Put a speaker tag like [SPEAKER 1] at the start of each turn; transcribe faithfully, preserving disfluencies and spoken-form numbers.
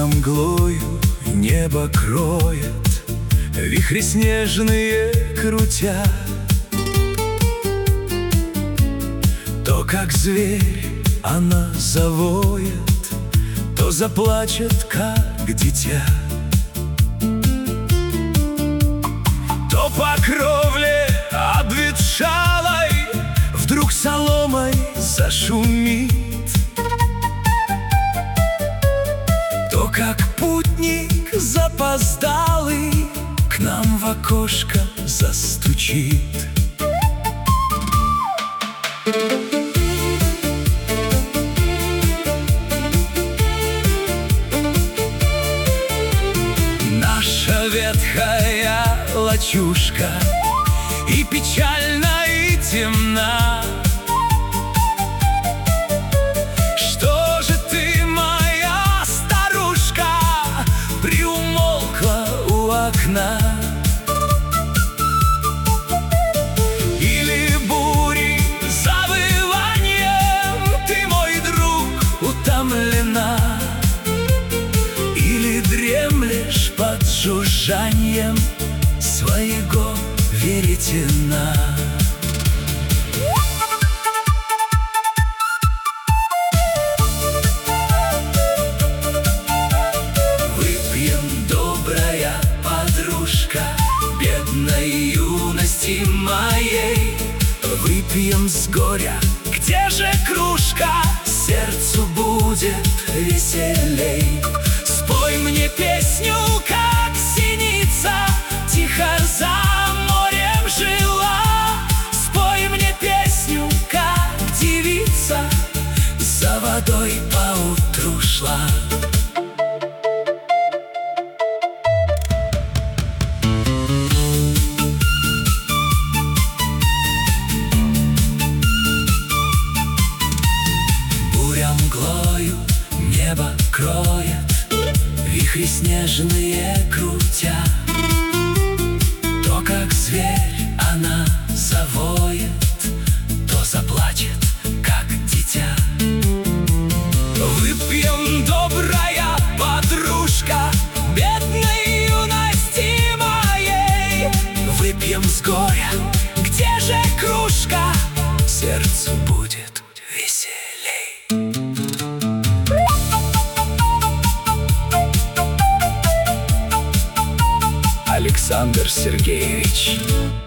[SPEAKER 1] мглою небо кроет, вихри снежные крутя. То, как зверь, она завоет, то заплачет, как дитя. То по кровле обветшалой вдруг соломой зашумит, то, как путник запоздалый к нам в окошко застучит. Наша ветхая лачушка и печальна, и темна. Что же ты, моя старушка, приумолкла у окна? Или бури завыванием ты, мой друг, утомлена? Или дремлешь под жужжанием своего веретена? Выпьем, добрая подружка, бедной юности моей. Выпьем с горя, где же кружка, сердцу будет веселей. Спой мне песню, как синица тихо за морем жила. Спой мне песню, как девица за водой поутру шла. Буря мглою небо кроет, вихри снежные крутя. То, как зверь, она завоет, то заплачет, как дитя. Выпьем, добрая подружка, бедной юности моей. Выпьем с горя, где же кружка, сердцу будет веселей. Александр Сергеевич.